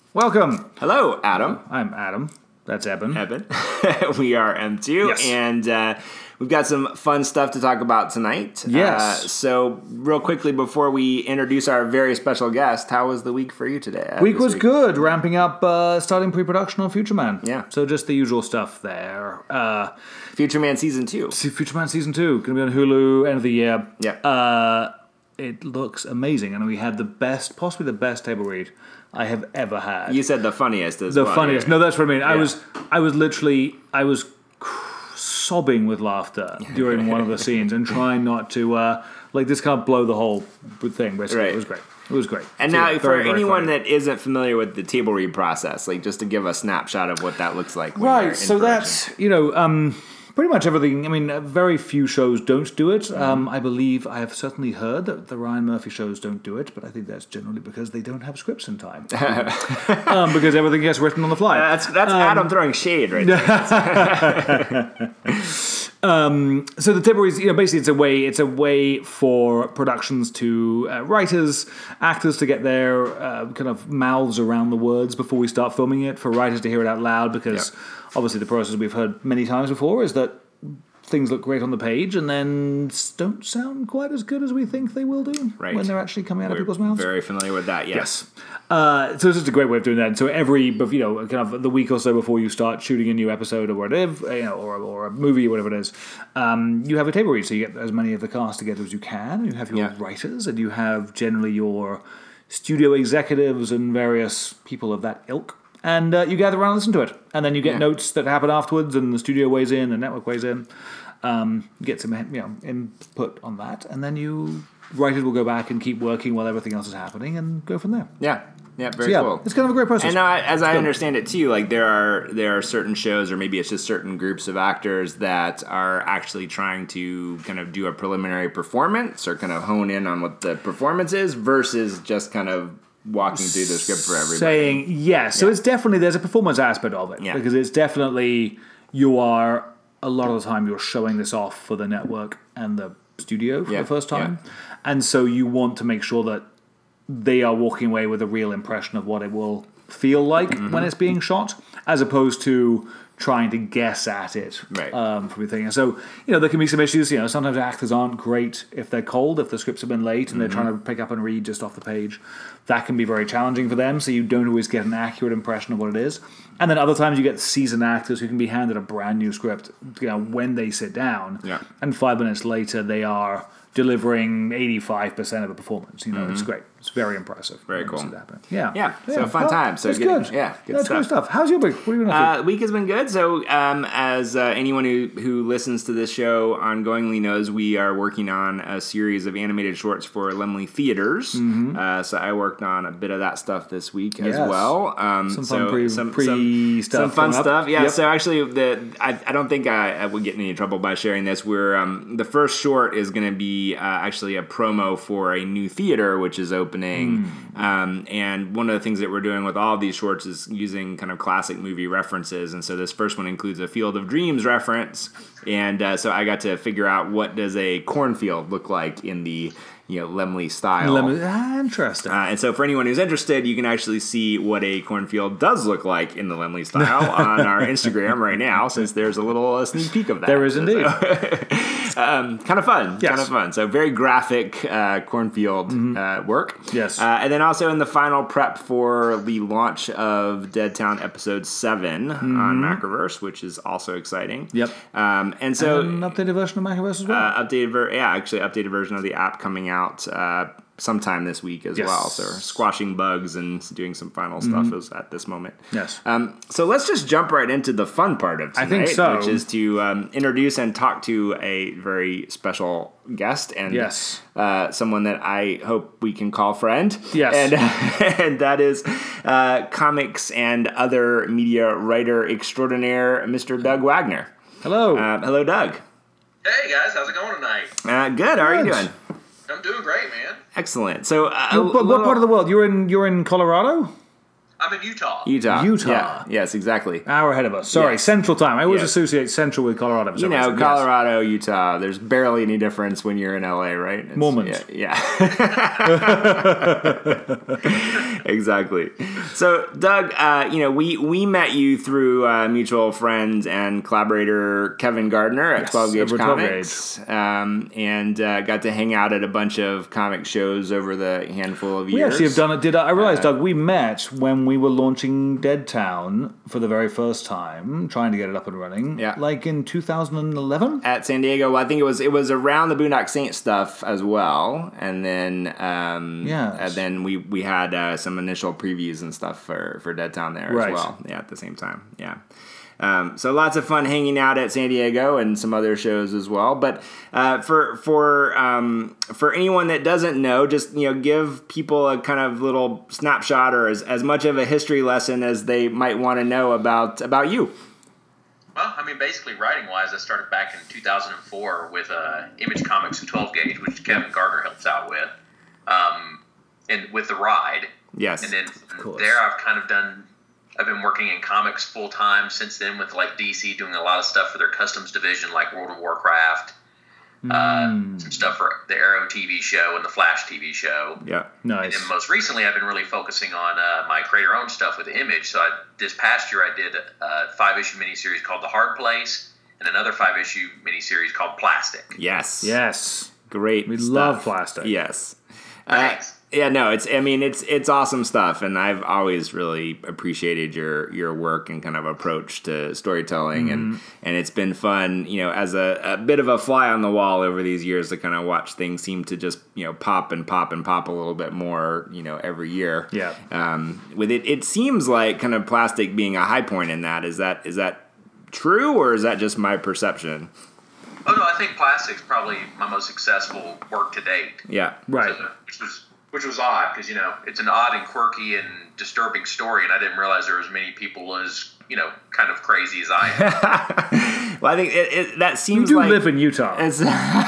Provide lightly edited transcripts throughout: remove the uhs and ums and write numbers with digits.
Welcome. Hello, Adam. I'm Adam. That's Eben. We are M2, Yes. and we've got some fun stuff to talk about tonight. Yes. So, real quickly, before we introduce our very special guest, how was the week for you today? Week was good. Ramping up, starting pre-production on Future Man. Yeah. So just the usual stuff there. Future Man Season 2. Future Man Season 2. Going to be on Hulu, end of the year. Yeah. It looks amazing. And we had possibly the best table read I have ever had. You said the funniest as the well. funniest. Yeah. No, that's what I mean. Yeah. I was sobbing with laughter during one of the scenes and trying not to, this can't blow the whole thing, basically. Right. It was great. It was great. And So, now, yeah, for very, very anyone funny. that isn't familiar with the table read process, just to give a snapshot of what that looks like. When you're Right, in so production. that's, pretty much everything. I mean, very few shows don't do it. I believe I have certainly heard that the Ryan Murphy shows don't do it, but I think that's generally because they don't have scripts in time. Because everything gets written on the fly. That's Adam throwing shade right there. So the table reads, basically it's a way for productions to writers, actors to get their kind of mouths around the words before we start filming it, for writers to hear it out loud, because obviously the process we've heard many times before is that things look great on the page and then don't sound quite as good as we think they will do when they're actually coming out of people's mouths. Very familiar with that, yes. So it's just a great way of doing that. And so every, kind of the week or so before you start shooting a new episode or whatever, or a movie or whatever it is, you have a table read. So you get as many of the cast together as you can. You have your writers, and you have generally your studio executives and various people of that ilk. And you gather around and listen to it. And then you get notes that happen afterwards, and the studio weighs in, the network weighs in. Get some input on that, and then writers will go back and keep working while everything else is happening, and go from there. Yeah, very cool. It's kind of a great process. And now, as I understand it too, there are certain shows, or maybe it's just certain groups of actors that are actually trying to kind of do a preliminary performance or kind of hone in on what the performance is, versus just kind of walking through the script for everybody. Saying yes, so it's definitely, there's a performance aspect of it, because it's definitely, a lot of the time you're showing this off for the network and the studio for the first time. And so you want to make sure that they are walking away with a real impression of what it will feel like when it's being shot, as opposed to trying to guess at it from everything. And so, there can be some issues. Sometimes actors aren't great if they're cold, if the scripts have been late and they're trying to pick up and read just off the page. That can be very challenging for them, so you don't always get an accurate impression of what it is. And then other times you get seasoned actors who can be handed a brand new script, when they sit down, and 5 minutes later they are delivering 85% of the performance. It's great. It's very impressive. Very cool. Yeah. So fun time. So it's good. Yeah, good That's stuff. good stuff. How's your week? What are you doing? The week has been good. So, as anyone who listens to this show ongoingly knows, we are working on a series of animated shorts for Lemley Theaters. So I worked on a bit of that stuff this week as well. Some fun stuff. Some fun stuff. Yeah. Yep. So actually, I don't think I would get in any trouble by sharing this. We're the first short is going to be actually a promo for a new theater which is opening. And one of the things that we're doing with all of these shorts is using kind of classic movie references. And so this first one includes a Field of Dreams reference. And so I got to figure out, what does a cornfield look like in the Lemley style. Interesting. And so for anyone who's interested, you can actually see what a cornfield does look like in the Lemley style on our Instagram right now, since there's a little sneak peek of that. There is indeed. Kind of fun. Yes. Kind of fun. So very graphic cornfield work. Yes. And then also in the final prep for the launch of Dead Town Episode 7 on Macroverse, which is also exciting. Yep. And so an updated version of Macroverse as well. Updated version of the app coming out sometime this week as well. So we're squashing bugs and doing some final stuff at this moment. Yes. So let's just jump right into the fun part of tonight, I think so. which is to introduce and talk to a very special guest and someone that I hope we can call friend. Yes. And that is comics and other media writer extraordinaire, Mr. Doug Wagner. Hello. Hello, Doug. Hey guys, how's it going tonight? Good. How are you doing? I'm doing great, man. Excellent. So, what part of the world? You're in Colorado? I'm in Utah. Utah. Yeah. Yes, exactly. Hour ahead of us. Sorry, Yes. Central Time. I always Yes. associate Central with Colorado. For some reason. Yes. Colorado, Utah. There's barely any difference when you're in LA, right? Mormons. Yeah. Exactly. So, Doug, we met you through mutual friend and collaborator Kevin Gardner at 12 Gauge Comics, and got to hang out at a bunch of comic shows over the handful of years. We actually have done it. I realized, Doug, we met when we were launching Dead Town for the very first time, trying to get it up and running. Yeah. Like in 2011? At San Diego. Well, I think it was around the Boondock Saints stuff as well. And then then we had some initial previews and stuff for Dead Town there as well. Yeah, at the same time. Yeah. So lots of fun hanging out at San Diego and some other shows as well. But for anyone that doesn't know, just give people a kind of little snapshot or as much of a history lesson as they might want to know about you. Well, I mean, basically, writing-wise, I started back in 2004 with Image Comics and 12 Gauge, which Kevin Gardner helps out with, and with The Ride. Yes. And then from there, I've been working in comics full-time since then with, like, DC, doing a lot of stuff for their customs division, like World of Warcraft, some stuff for the Arrow TV show and the Flash TV show. Yeah, nice. And then most recently, I've been really focusing on my creator-owned stuff with Image. So this past year, I did a 5-issue miniseries called The Hard Place and another 5-issue miniseries called Plastic. Yes. Great. We stuff. love Plastic. Yes. Thanks. It's awesome stuff, and I've always really appreciated your work and kind of approach to storytelling, and it's been fun, as a bit of a fly on the wall over these years to kind of watch things seem to just pop and pop and pop a little bit more, every year. Yeah. With it seems like kind of Plastic being a high point in that. Is that true, or is that just my perception? Oh no, I think Plastic's probably my most successful work to date. Yeah. Right. Which was odd because it's an odd and quirky and disturbing story, and I didn't realize there were as many people as kind of crazy as I am. Well, I think that seems you do like live in Utah. That's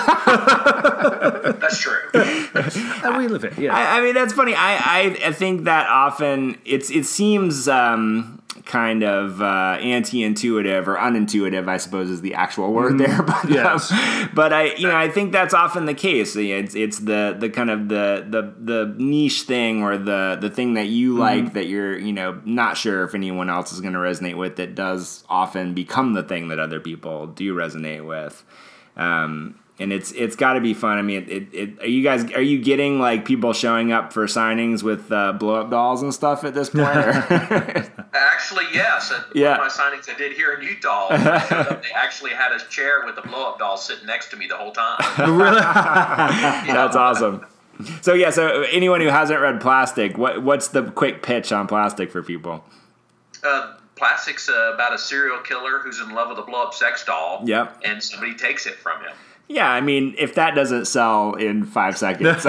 true. And we live it. Yeah. I mean, that's funny. I think that often it seems kind of anti-intuitive or unintuitive, I suppose, is the actual word there. But yes. But I think that's often the case. It's the kind of the niche thing or the thing that you like that you're not sure if anyone else is going to resonate with, that does often become the thing that other people do resonate with. And it's got to be fun. I mean, are you getting like people showing up for signings with blow up dolls and stuff at this point? Actually, yes. At one of my signings I did here in Utah, they actually had a chair with a blow up doll sitting next to me the whole time. Really? That's awesome. So anyone who hasn't read Plastic, what's the quick pitch on Plastic for people? Plastic's about a serial killer who's in love with a blow up sex doll. Yep. And somebody takes it from him. Yeah, I mean, if that doesn't sell in 5 seconds,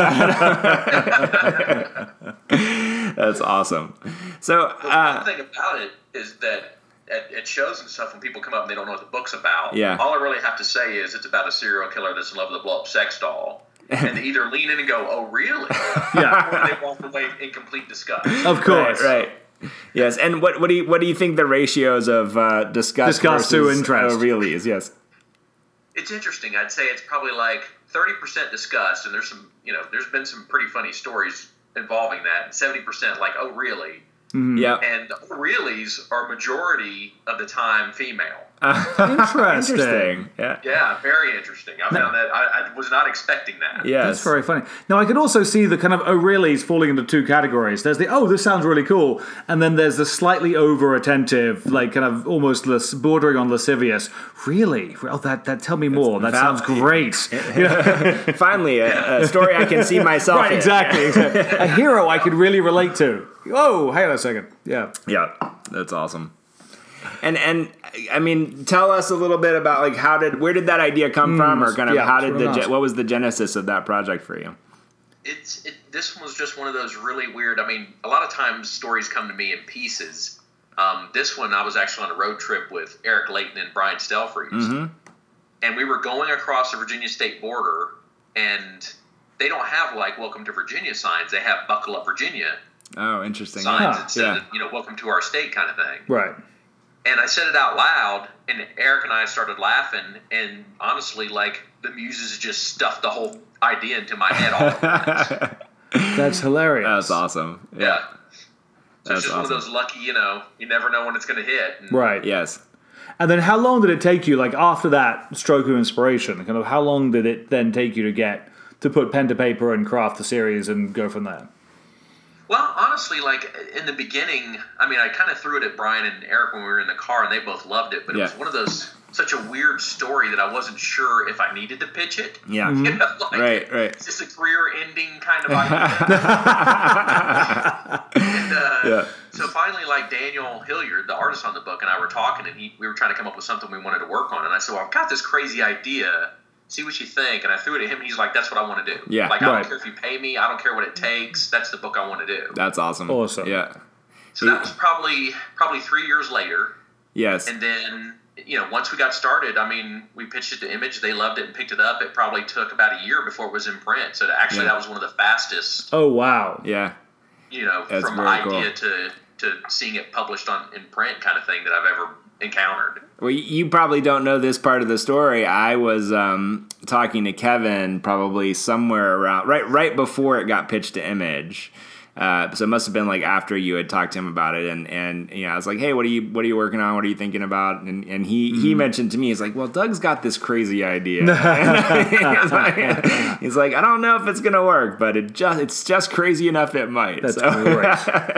that's awesome. So the thing about it is that at shows and stuff, when people come up and they don't know what the book's about, all I really have to say is it's about a serial killer that's in love with a blow-up sex doll. And they either lean in and go, "Oh, really?" Or they walk away in complete disgust. Of course, right. Yes, and what do you think the ratios of disgust to interest really is? Yes. It's interesting. I'd say it's probably like 30% disgust, and there's some, there's been some pretty funny stories involving that. 70% like, "Oh, really?" Mm-hmm. Yeah. And the reallys are majority of the time female. Interesting. Yeah, very interesting. I found that I was not expecting that. Yeah, that's very funny. Now I could also see the kind of reallys falling into two categories. There's the this sounds really cool, and then there's the slightly over attentive, like kind of almost bordering on lascivious. Really? Oh, that tell me more. That sounds great. Finally, a story I can see myself in. Exactly. A hero I could really relate to. Oh, hang on a second. Yeah, that's awesome. And I mean, tell us a little bit about like where did that idea come from, or kind of what was the genesis of that project for you? This was just one of those really weird. I mean, a lot of times stories come to me in pieces. This one, I was actually on a road trip with Eric Layton and Brian Stelfreeze, and we were going across the Virginia state border, and they don't have like "Welcome to Virginia" signs. They have "Buckle Up, Virginia." Oh, interesting. Signs that said, welcome to our state kind of thing. Right. And I said it out loud, and Eric and I started laughing, and honestly, like, the muses just stuffed the whole idea into my head all at once. That's hilarious. That's awesome. Yeah. So it's just one of those lucky, you never know when it's going to hit. And right. Yes. And then how long did it take you, like, after that stroke of inspiration, kind of how long did it then take you to put pen to paper and craft the series and go from there? Well, honestly, like, in the beginning, I mean, I kind of threw it at Brian and Eric when we were in the car, and they both loved it, but it was one of those, such a weird story that I wasn't sure if I needed to pitch it. Yeah. Right. It's just a career-ending kind of idea. And, so finally, like, Daniel Hilliard, the artist on the book, and I were talking, and we were trying to come up with something we wanted to work on, and I said, well, I've got this crazy idea. See what you think. And I threw it at him, and he's like, that's what I want to do. Yeah. Like, I don't care if you pay me. I don't care what it takes. That's the book I want to do. That's awesome. Awesome. Yeah. So that was probably 3 years later. Yes. And then, once we got started, I mean, we pitched it to Image. They loved it and picked it up. It probably took about a year before it was in print. So actually, that was one of the fastest. Oh, wow. Yeah. That's from idea to seeing it published in print kind of thing that I've ever encountered. Well, you probably don't know this part of the story. I was talking to Kevin probably somewhere around right before it got pitched to Image. So it must have been like after you had talked to him about it, and I was like, hey, what are you working on? What are you thinking about? And he mentioned to me, he's like, well, Doug's got this crazy idea. He's like, I don't know if it's gonna work, but it's just crazy enough it might. That's great.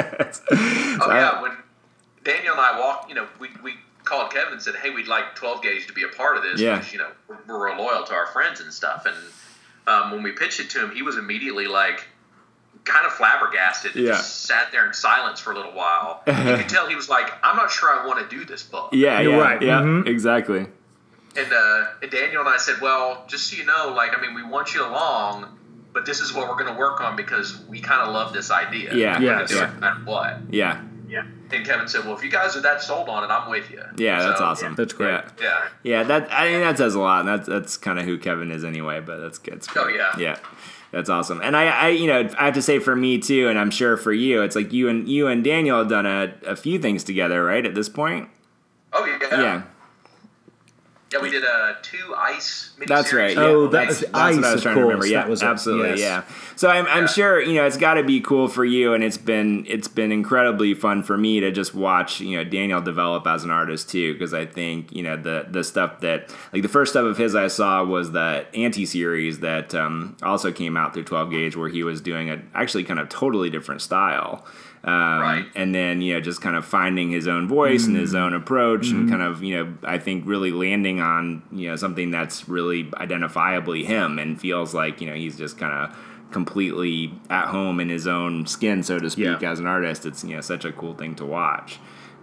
When Daniel and I walked, we called Kevin and said, hey, we'd like 12 Gauge to be a part of this because, we're real loyal to our friends and stuff. And when we pitched it to him, he was immediately like kind of flabbergasted and just sat there in silence for a little while. You could tell he was like, I'm not sure I want to do this book. Yeah, you're right. Yeah, exactly. And Daniel and I said, well, just so you know, like, I mean, we want you along, but this is what we're going to work on because we kind of love this idea. Yeah. We're going to do it no matter what. Yeah. Yeah. And Kevin said, well, if you guys are that sold on it, I'm with you. Yeah, that's awesome. Yeah, that's great. Yeah, that says a lot. And that's kind of who Kevin is anyway, but that's good. Oh, yeah. Yeah. That's awesome. And I have to say for me too, and I'm sure for you, it's like you and Daniel have done a few things together, right, at this point? Oh, yeah. Yeah. Yeah, we did 2 Ice miniseries. That's right. Yeah. Oh, that's Ice, what I was trying to remember. Yeah, absolutely. Yes. Yeah. So I'm sure it's got to be cool for you, and it's been incredibly fun for me to just watch Daniel develop as an artist too, because I think the stuff that like the first stuff of his I saw was the Anti-series that also came out through 12 Gauge, where he was doing a actually kind of totally different style. Right. And then, just kind of finding his own voice and his own approach and kind of, I think really landing on, something that's really identifiably him and feels like, he's just kind of completely at home in his own skin, so to speak, as an artist. It's, such a cool thing to watch.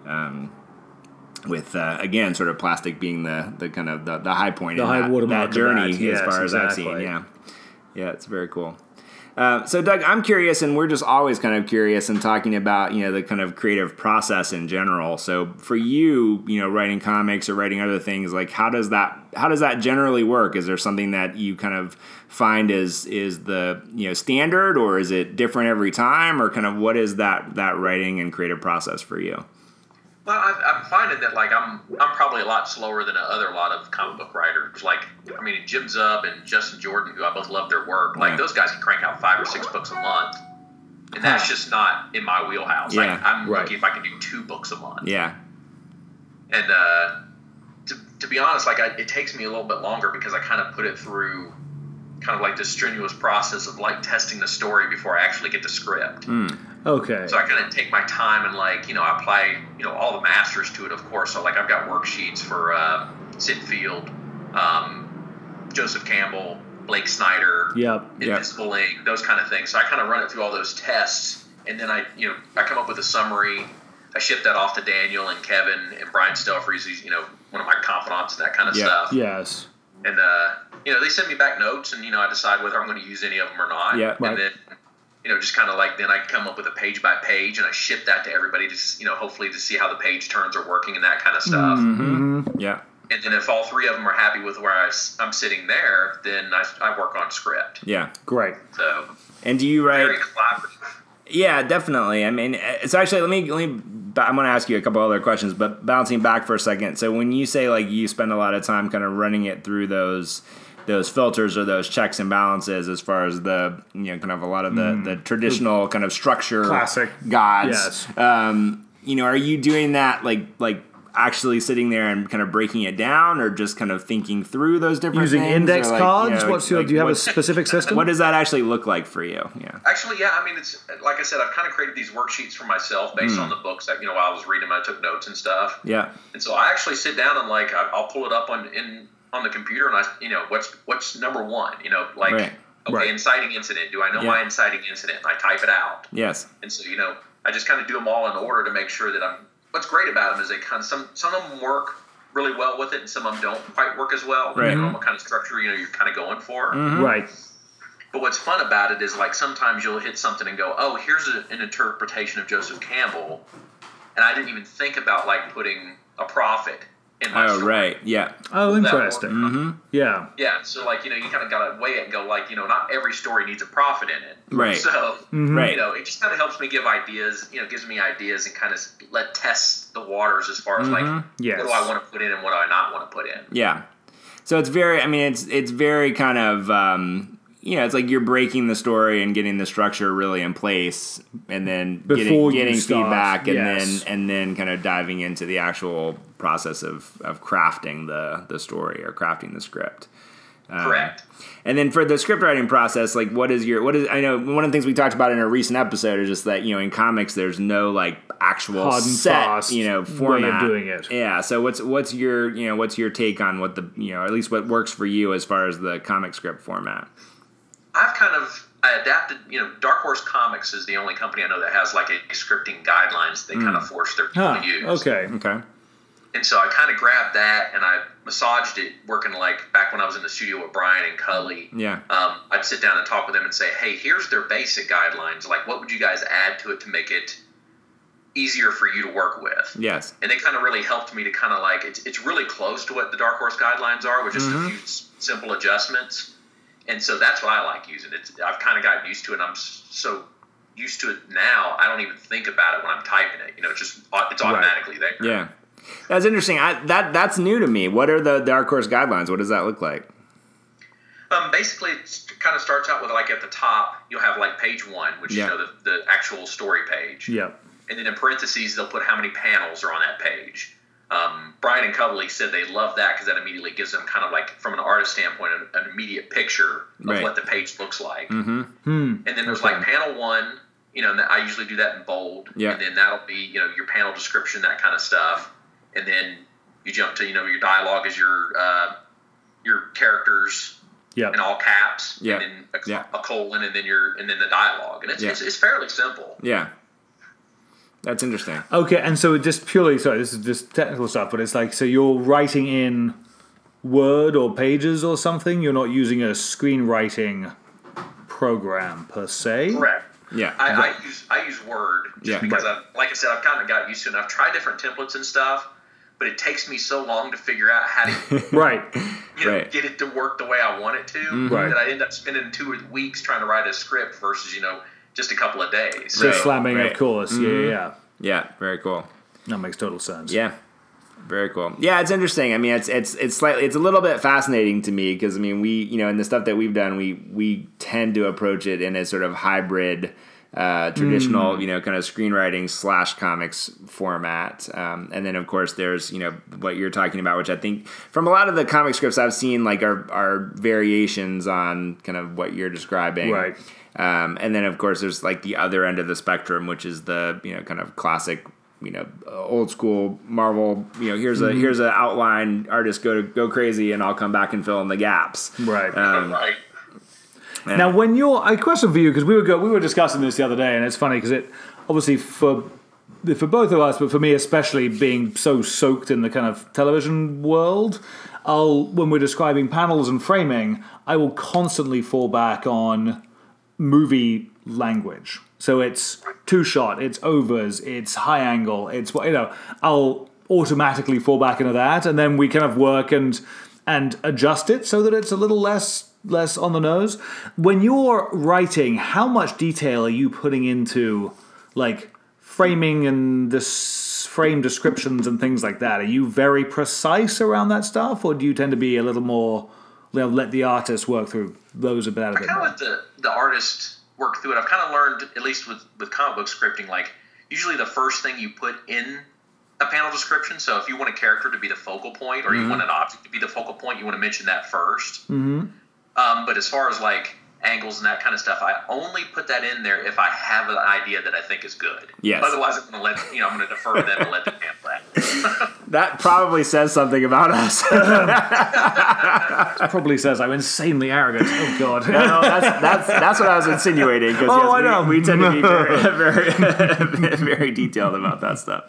With, again, sort of Plastic being the kind of the high point in that journey as far as I've seen. Yeah. Yeah, it's very cool. So, Doug, I'm curious, and we're just always kind of curious and talking about, the kind of creative process in general. So for you, writing comics or writing other things, like how does that generally work? Is there something that you kind of find is the, standard, or is it different every time, or kind of what is that writing and creative process for you? Well, I'm finding that like I'm probably a lot slower than a lot of comic book writers. Like, I mean, Jim Zub and Justin Jordan, who I both love their work. Like those guys can crank out 5 or 6 books a month, and that's just not in my wheelhouse. Yeah. Like, I'm lucky if I can do 2 books a month. Yeah. And to be honest, like it takes me a little bit longer because I kind of put it through kind of like this strenuous process of like testing the story before I actually get the script. Okay. So I kind of take my time and like, I apply, all the masters to it, of course. So like I've got worksheets for Sid Field, Joseph Campbell, Blake Snyder, Invisible Ink, those kind of things. So I kind of run it through all those tests, and then I come up with a summary. I ship that off to Daniel and Kevin and Brian Stelfreeze, who's, one of my confidants and that kind of stuff. Yes. And, they send me back notes, and, I decide whether I'm going to use any of them or not. Yeah. And then, just kind of like, then I come up with a page by page, and I ship that to everybody to, hopefully to see how the page turns are working and that kind of stuff. Mm-hmm. Yeah. And then if all 3 of them are happy with where I'm sitting there, then I work on script. Yeah. Great. So. And do you write? Very collaborative. Yeah, definitely. I mean, so actually, let me. I'm going to ask you a couple other questions, but bouncing back for a second. So when you say like you spend a lot of time kind of running it through those filters or those checks and balances, as far as the kind of a lot of the traditional kind of structure classic gods. Yes. Are you doing that like actually sitting there and kind of breaking it down, or just kind of thinking through those different using things? Index cards? Do you have a specific system? What does that actually look like for you? Yeah. Actually, yeah. I mean, it's like I said, I've kind of created these worksheets for myself based on the books that while I was reading them, I took notes and stuff. Yeah. And so I actually sit down and like I'll pull it up on the computer and what's number one? Right. Okay, inciting incident. Do I know my inciting incident? And I type it out. Yes. And so I just kind of do them all in order to make sure that I'm. What's great about them is they kind of some of them work really well with it, and some of them don't quite work as well. Right. Depending on what kind of structure you're kind of going for. Mm-hmm. Right. But what's fun about it is like sometimes you'll hit something and go, oh, here's an interpretation of Joseph Campbell, and I didn't even think about like putting a prophet in my story. Right. Yeah. Oh, interesting. Mm-hmm. Yeah. Yeah. So like you kind of got to weigh it and go like not every story needs a prophet in it. Right. So right. It just kind of helps me give ideas. Gives me ideas and kind of test the waters as far as like what do I want to put in and what do I not want to put in. Yeah. So it's very. I mean, it's very kind of. It's like you're breaking the story and getting the structure really in place, and then getting feedback, and then kind of diving into the actual process of crafting the story or crafting the script. Correct. And then for the script writing process, like what is I know one of the things we talked about in a recent episode is just that in comics there's no like actual hard and set fast format way of doing it. Yeah. So what's your take on what or at least what works for you as far as the comic script format? I adapted, Dark Horse Comics is the only company I know that has like a scripting guidelines they kind of force their people to use. Okay. And so I kind of grabbed that and I massaged it working like back when I was in the studio with Brian and Cully. Yeah. I'd sit down and talk with them and say, hey, here's their basic guidelines. Like, what would you guys add to it to make it easier for you to work with? Yes. And they kind of really helped me to kind of like, it's really close to what the Dark Horse guidelines are with just a few simple adjustments. And so that's what I like using. I've kind of gotten used to it. And I'm so used to it now, I don't even think about it when I'm typing it. It's automatically there. Yeah. That's interesting. That's new to me. What are the Dark Horse guidelines? What does that look like? Basically, it kind of starts out with like at the top, you'll have like page 1, which is the actual story page. Yeah. And then in parentheses, they'll put how many panels are on that page. Brian and Cubley said they love that because that immediately gives them kind of like, from an artist standpoint, an immediate picture of what the page looks like. Mm-hmm. And then there's like panel 1, and I usually do that in bold. Yeah. And then that'll be, your panel description, that kind of stuff. And then you jump to, your dialogue is your characters in all caps. Yeah. And then a colon, and then the dialogue. And it's fairly simple. Yeah. That's interesting. Okay, and so just purely, sorry, this is just technical stuff, but it's like, so you're writing in Word or Pages or something? You're not using a screenwriting program per se? Correct. Yeah. I use Word just because, like I said, I've kind of got used to it. And I've tried different templates and stuff, but it takes me so long to figure out how to get it to work the way I want it to that I end up spending 2 weeks trying to write a script versus, just a couple of days. Just slamming, of course. Mm-hmm. Yeah, very cool. That makes total sense. Yeah, very cool. Yeah, it's interesting. I mean, it's a little bit fascinating to me because we in the stuff that we've done, we tend to approach it in a sort of hybrid, traditional kind of screenwriting / comics format, and then of course there's what you're talking about, which I think from a lot of the comic scripts I've seen like are variations on kind of what you're describing, right. And then of course there's like the other end of the spectrum, which is the kind of classic old school Marvel. Here's a outline, artist go crazy, and I'll come back and fill in the gaps. Right. Right. Now, when a question for you, because we were discussing this the other day, and it's funny because it obviously for both of us, but for me especially, being so soaked in the kind of television world, when we're describing panels and framing, I will constantly fall back on movie language. So it's two shot, it's overs, it's high angle, it's I'll automatically fall back into that, and then we kind of work and adjust it so that it's a little less less on the nose. When you're writing, how much detail are you putting into, like, framing and this frame descriptions and things like that? Are you very precise around that stuff, or do you tend to be a little more, let the artist work through those a bit more? I kind of let the artist work through it. I've kind of learned, at least with comic book scripting, like, usually the first thing you put in a panel description, so if you want a character to be the focal point or you want an object to be the focal point, you want to mention that first. But as far as like angles and that kind of stuff, I only put that in there if I have an idea that I think is good. Yes. Otherwise, I'm going to defer to them and let them handle that. That probably says something about us. It probably says I'm insanely arrogant. Oh God. No, that's what I was insinuating. I know. We tend to be very, very, very detailed about that stuff.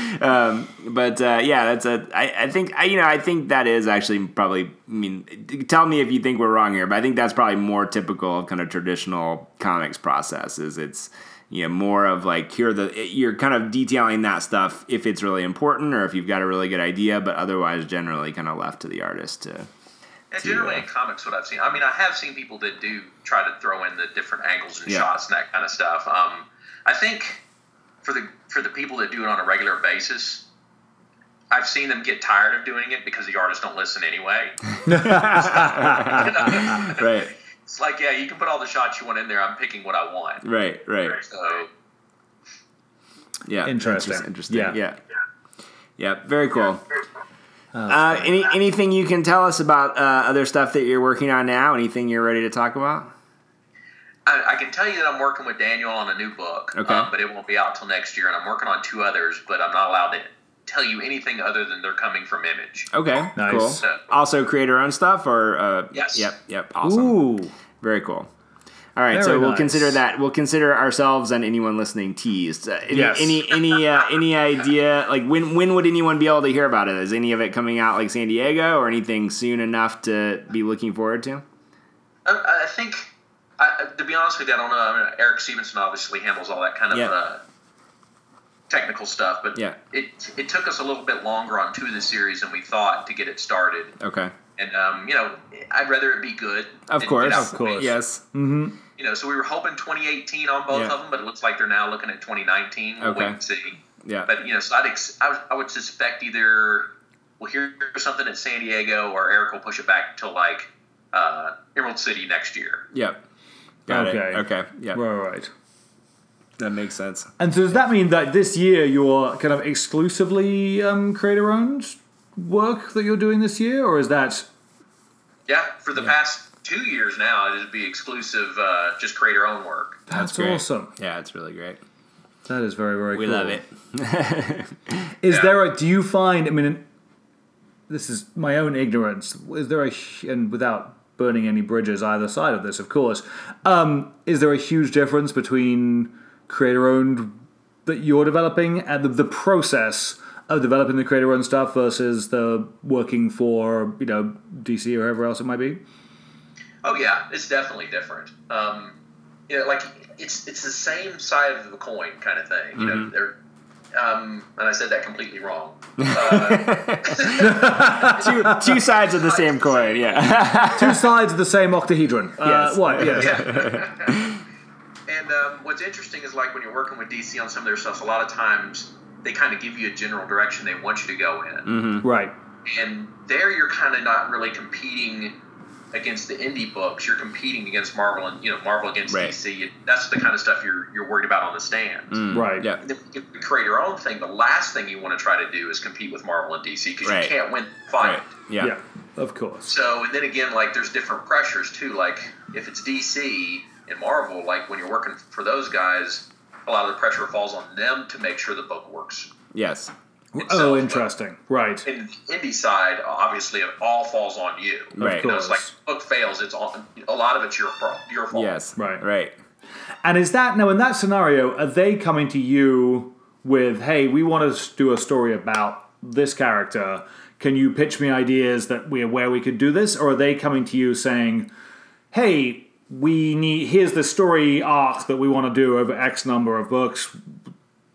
I think that is actually probably, I mean, tell me if you think we're wrong here, but I think that's probably more typical of kind of traditional comics process. Is it's, more of like, you're kind of detailing that stuff if it's really important or if you've got a really good idea, but otherwise generally kind of left to the artist to. Generally in comics, what I've seen, I mean, I have seen people that do try to throw in the different angles and shots and that kind of stuff. I think for the people that do it on a regular basis, I've seen them get tired of doing it because the artists don't listen anyway. Right. It's like, yeah, you can put all the shots you want in there. I'm picking what I want. Right. So, yeah. Interesting. Yeah. Very cool. Anything you can tell us about other stuff that you're working on now? Anything you're ready to talk about? I can tell you that I'm working with Daniel on a new book, but it won't be out till next year. And I'm working on 2 others, but I'm not allowed to tell you anything other than they're coming from Image. Okay, nice. Cool. So, also create our own stuff, or yes. Yep. Awesome. Ooh. Very cool. All right, Very so we'll nice. consider that. We'll consider ourselves and anyone listening teased. Yes. Any idea? Like when would anyone be able to hear about it? Is any of it coming out like San Diego or anything soon enough to be looking forward to? I think, to be honest with you, I don't know. I mean, Eric Stevenson obviously handles all that kind of technical stuff, but it took us a little bit longer on 2 of the series than we thought to get it started. Okay. And I'd rather it be good. Of course. Yes. Mm-hmm. So we were hoping 2018 on both of them, but it looks like they're now looking at 2019. We'll wait and see. Yeah. But so I would suspect either we'll hear something at San Diego, or Eric will push it back until like Emerald City next year. Yep. Got it. Okay. Okay. Yeah. Right. That makes sense. And so does that mean that this year you're kind of exclusively creator-owned work that you're doing this year, or is that? Yeah, for the past 2 years now, it'd be exclusive, just creator-owned work. That's great. awesome. Yeah, it's really great. That is very, very cool. We love it. Do you find, I mean, this is my own ignorance, is there and without burning any bridges either side of this, of course, is there a huge difference between creator-owned that you're developing and the process of developing the creator-owned stuff versus the working for, DC or whoever else it might be? Oh yeah, it's definitely different. Like it's the same side of the coin kind of thing. Mm-hmm. They're and I said that completely wrong. 2 sides of the same coin. Yeah. 2 sides of the same octahedron. Yes. What? Yes. Yeah. And what's interesting is like when you're working with DC on some of their stuff, a lot of times they kind of give you a general direction they want you to go in. Mm-hmm. Right. And there you're kind of not really competing against the indie books. You're competing against Marvel and Marvel against DC. That's the kind of stuff you're worried about on the stands. Right. Yeah. And then when you create your own thing, the last thing you want to try to do is compete with Marvel and DC because you can't win the fight. Right. Yeah. Of course. So, and then again, like there's different pressures too. Like if it's DC and Marvel, like when you're working for those guys, a lot of the pressure falls on them to make sure the book works. Yes. Oh, interesting. Right. In the indie side, obviously, it all falls on you. Right. It's like book fails. It's all, a lot of it's your fault. Yes. Right. And is that now in that scenario? Are they coming to you with, "Hey, we want to do a story about this character. Can you pitch me ideas where we could do this?" Or are they coming to you saying, "Hey, here's the story arc that we want to do over X number of books.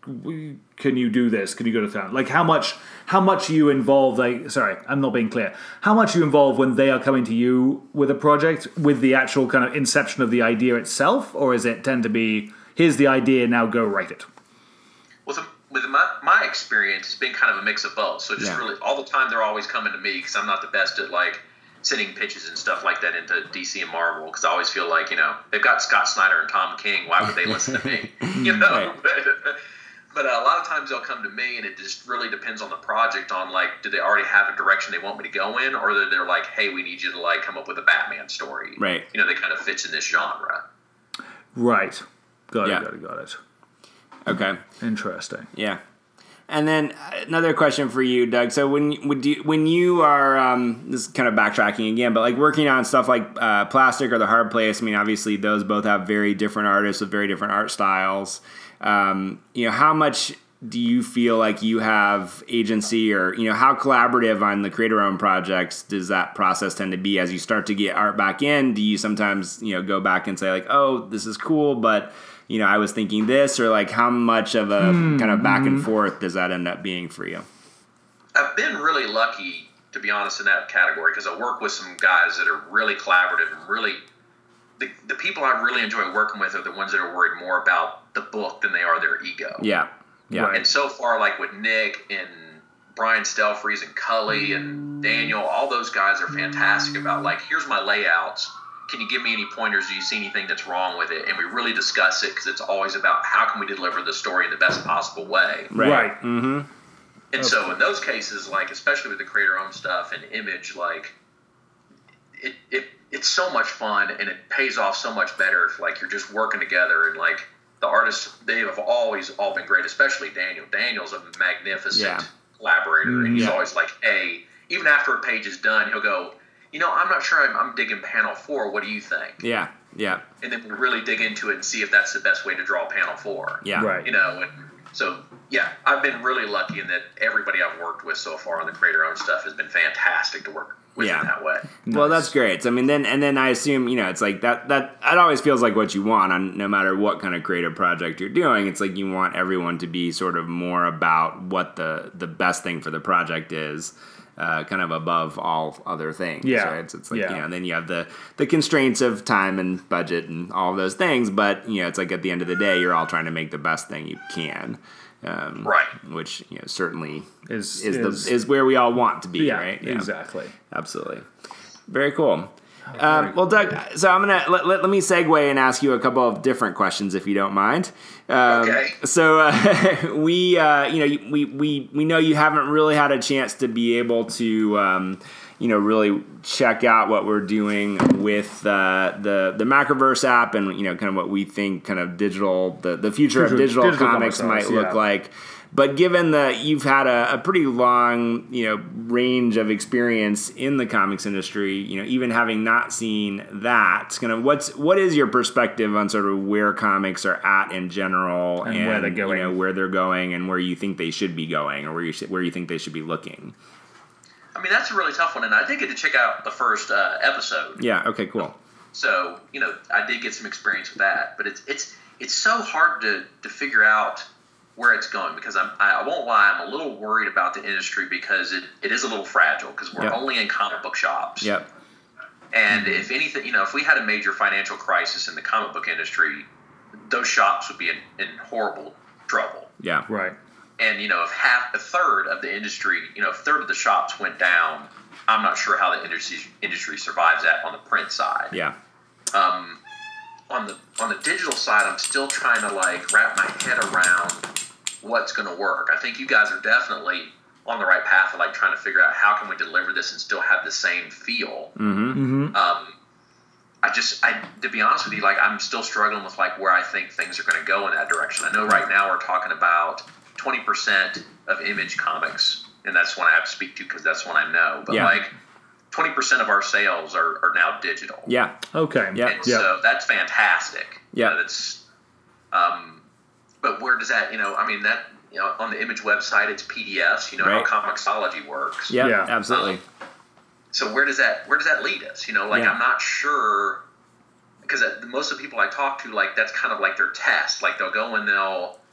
can you do this? Can you go to town? Like how much you involve? Like, sorry, I'm not being clear. How much you involve when they are coming to you with a project, with the actual kind of inception of the idea itself, or is it tend to be here's the idea, now go write it? With my experience, it's been kind of a mix of both. So just really all the time they're always coming to me because I'm not the best at like sending pitches and stuff like that into DC and Marvel because I always feel like, they've got Scott Snyder and Tom King. Why would they listen to me? Right. But a lot of times they'll come to me and it just really depends on the project on like, do they already have a direction they want me to go in or they're like, hey, we need you to like come up with a Batman story. Right. That kind of fits in this genre. Right. Got it. Okay. Interesting. Yeah. And then another question for you, Doug. So when you are this is kind of backtracking again, but like working on stuff like Plastic or The Hard Place, I mean, obviously those both have very different artists with very different art styles. How much do you feel like you have agency or, how collaborative on the creator-owned projects does that process tend to be as you start to get art back in? Do you sometimes, go back and say like, oh, this is cool, but I was thinking this, or like how much of a kind of back and forth does that end up being for you? I've been really lucky, to be honest, in that category because I work with some guys that are really collaborative and really the people I really enjoy working with are the ones that are worried more about the book than they are their ego. Yeah. Right. And so far, like with Nick and Brian Stelfreeze and Cully and Daniel, all those guys are fantastic about like, here's my layouts. Can you give me any pointers? Do you see anything that's wrong with it? And we really discuss it because it's always about how can we deliver the story in the best possible way. Right. Mm-hmm. And so in those cases, like especially with the creator-owned stuff and Image, like it's so much fun and it pays off so much better if like you're just working together and like the artists, they have always all been great, especially Daniel. Daniel's a magnificent collaborator and he's always like, hey, even after a page is done, he'll go, I'm not sure I'm digging panel 4. What do you think? Yeah, yeah. And then we really dig into it and see if that's the best way to draw panel 4. Yeah. Right. And so, I've been really lucky in that everybody I've worked with so far on the creator-owned stuff has been fantastic to work with in that way. Well, that's great. So, I mean, then I assume, it's like that always feels like what you want on no matter what kind of creative project you're doing. It's like you want everyone to be sort of more about what the best thing for the project is. Kind of above all other things. Yeah. Right? So it's like, and then you have the constraints of time and budget and all of those things, but, it's like at the end of the day, you're all trying to make the best thing you can. Right. Which, certainly is where we all want to be, right? Yeah, exactly. Absolutely. Very cool. Well, Doug, so I'm gonna let me segue and ask you a couple of different questions, if you don't mind. Okay. So we know you haven't really had a chance to be able to really check out what we're doing with the Macroverse app and kind of what we think kind of the future of digital comics might look like. But given that you've had a pretty long, range of experience in the comics industry, even having not seen that, kind of what is your perspective on sort of where comics are at in general and where they're going, where they're going, and where you think they should be going, or where you think they should be looking? I mean, that's a really tough one, and I did get to check out the first episode. Yeah. Okay. Cool. So I did get some experience with that, but it's so hard to figure out where it's going because I won't lie, I'm a little worried about the industry because it is a little fragile because we're only in comic book shops. Yep. And if anything, if we had a major financial crisis in the comic book industry, those shops would be in horrible trouble. Yeah. Right. And if a third of the industry, a third of the shops went down, I'm not sure how the industry survives that on the print side. Yeah. On the digital side, I'm still trying to like wrap my head around what's going to work. I think you guys are definitely on the right path of like trying to figure out how can we deliver this and still have the same feel. Mm-hmm. To be honest with you, like I'm still struggling with like where I think things are going to go in that direction. I know right now we're talking about 20% of Image Comics, and that's one I have to speak to because that's one I know. But like 20% of our sales are now digital. Yeah. Okay. Yeah. And so that's fantastic. Yeah. That's but where does that, I mean that, on the Image website it's PDFs, how Comixology works. Yeah. Absolutely. So where does that lead us? I'm not sure because most of the people I talk to, like that's kind of like their test. Like they'll go and they'll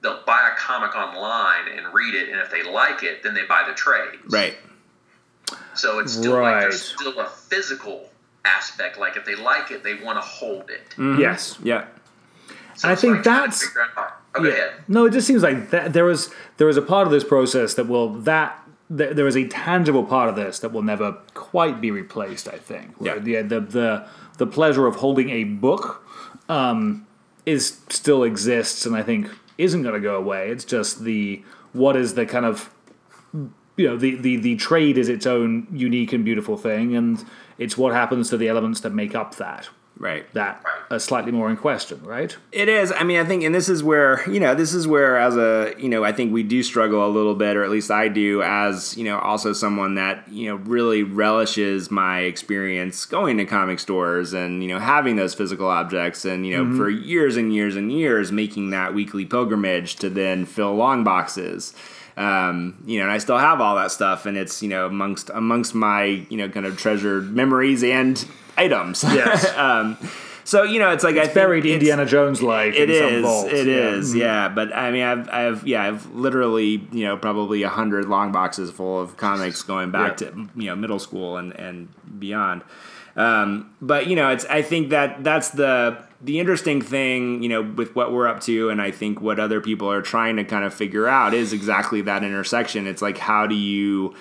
they'll buy a comic online and read it, and if they like it, then they buy the trades. Right. So it's still like there's still a physical aspect. Like if they like it, they want to hold it. Mm-hmm. Yes. Yeah. So I think that's. Go ahead. No, it just seems like there is a part of this process that there is a tangible part of this that will never quite be replaced. I think. Yeah. The pleasure of holding a book is still exists, and I think isn't going to go away. It's just what is the kind of the trade is its own unique and beautiful thing, and it's what happens to the elements that make up that. Right. That are slightly more in question, right? It is. I mean, I think, and this is where as a, I think we do struggle a little bit, or at least I do, as, also someone that, really relishes my experience going to comic stores and, having those physical objects and, for years and years and years making that weekly pilgrimage to then fill long boxes. And I still have all that stuff, and it's, amongst my, kind of treasured memories and items. Yes. So, it's like it's buried Indiana Jones like in some vault. It is, yeah. But I mean, I've literally, probably 100 long boxes full of comics going back to, middle school and beyond. But I think that's the interesting thing, with what we're up to, and I think what other people are trying to kind of figure out is exactly that intersection. It's like, how do you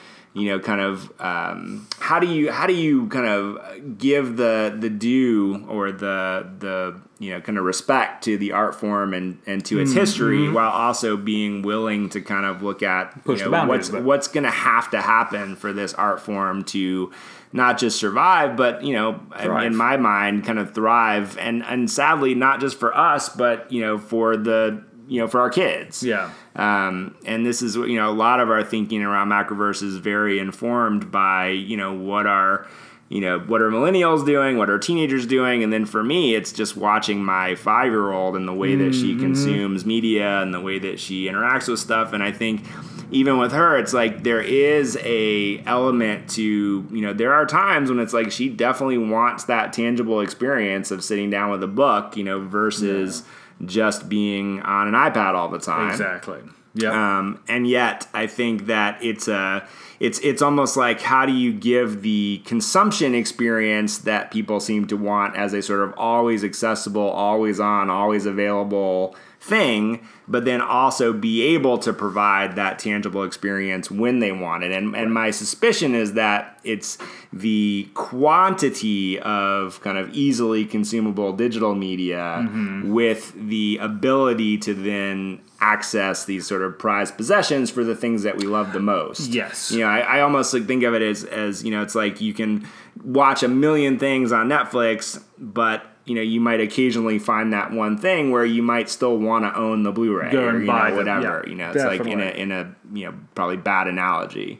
how do you kind of give the due or the kind of respect to the art form and to its history, while also being willing to kind of look at what's going to have to happen for this art form to not just survive, but in my mind, kind of thrive, and sadly, not just for us, but for the for our kids. Yeah. And this is, a lot of our thinking around Macroverse is very informed by, what are millennials doing, what are teenagers doing, and then for me, it's just watching my 5-year-old and the way that she consumes media and the way that she interacts with stuff. And I think even with her, it's like there is a element to, there are times when it's like she definitely wants that tangible experience of sitting down with a book, versus just being on an iPad all the time. Exactly. Yeah. And yet, I think that it's almost like, how do you give the consumption experience that people seem to want as a sort of always accessible, always on, always available thing, but then also be able to provide that tangible experience when they want it. And my suspicion is that it's the quantity of kind of easily consumable digital media with the ability to then access these sort of prized possessions for the things that we love the most. Yes. I almost like think of it as it's like you can watch a million things on Netflix, but you might occasionally find that one thing where you might still want to own the Blu-ray or buy whatever. It's definitely. Like in a probably bad analogy.